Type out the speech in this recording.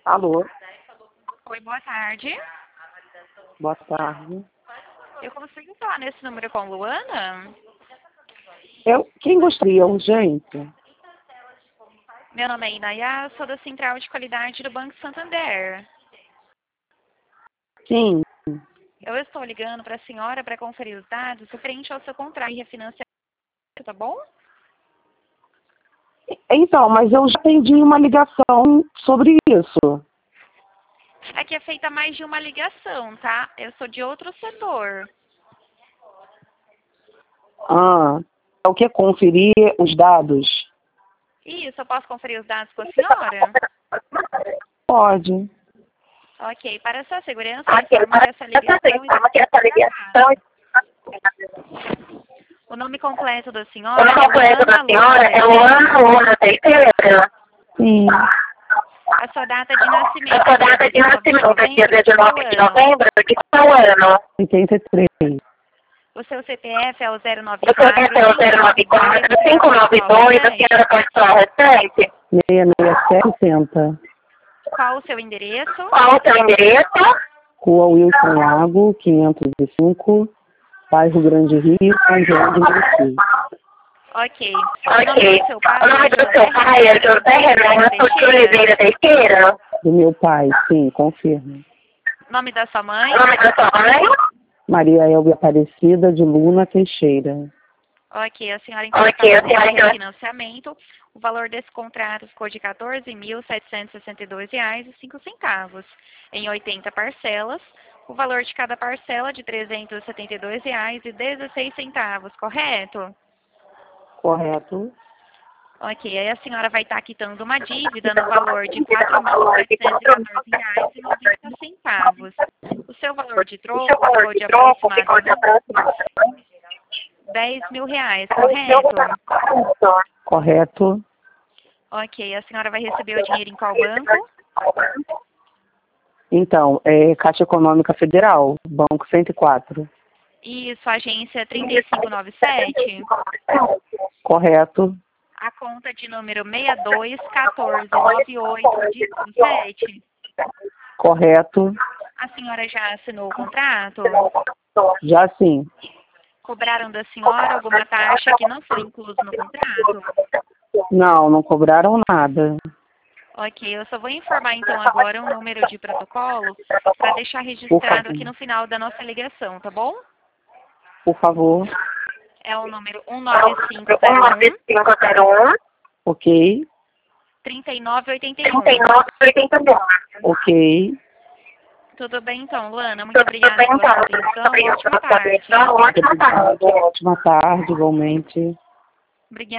Alô, Oi, boa tarde. boa tarde. Eu consigo falar nesse número com Luana? Quem gostaria urgente? Meu nome é Inaya, sou da Central de Qualidade do Banco Santander. Sim. Eu estou ligando para a senhora para conferir os dados referente ao seu contrato e refinanciamento, tá bom? Então, mas eu já atendi uma ligação sobre isso. É que é feita mais de uma ligação, tá? Eu sou de outro setor. É o que? Conferir os dados? Isso, eu posso conferir os dados com a senhora? Pode. Ok, para sua segurança, eu informo que essa ligação está gravada. O nome completo da senhora é Luana Luna Teixeira. Sim. A sua data de nascimento é dia 19 de novembro de qual ano? 83. O seu CPF é o O seu CPF é o 094 592, a senhora pode falar o restante? 66760. Qual o seu endereço? Qual o seu endereço? Rua Wilson Lago, 505, Bairro Grande Rio, São João do Meriti. Ok. Ok. O nome do seu pai é José Renato Oliveira Teixeira? Do meu pai, sim, confirmo. Nome da sua mãe? O nome da sua mãe? Maria Elvia Aparecida de Luna Teixeira. Ok, a senhora então está fazendo o financiamento. O valor desse contrato ficou de R$ 14.762,05 em 80 parcelas. O valor de cada parcela de R$ 372,16, correto? Correto. Ok, aí a senhora vai estar quitando uma dívida no valor de R$ 4.714,90. O seu valor de troco ficou de aproximadamente R$ 10.000, correto? Correto. Ok, a senhora vai receber o dinheiro em qual banco? Então, é Caixa Econômica Federal, Banco 104. Isso, agência 3597. Correto. A conta de número 62149817. Correto. A senhora já assinou o contrato? Já sim. Cobraram da senhora alguma taxa que não foi incluso no contrato? Não cobraram nada. Ok, eu só vou informar então agora um número de protocolo para deixar registrado aqui no final da nossa ligação, tá bom? Por favor. É o número 19501 19501 Ok. 3981. 3981. Ok. Tudo bem então, Luana? Muito obrigada bem, pela então. sua atenção. Obrigada Ótima pela sua tarde. atenção. Ótima tarde. Ótima tarde, igualmente. Obrigada.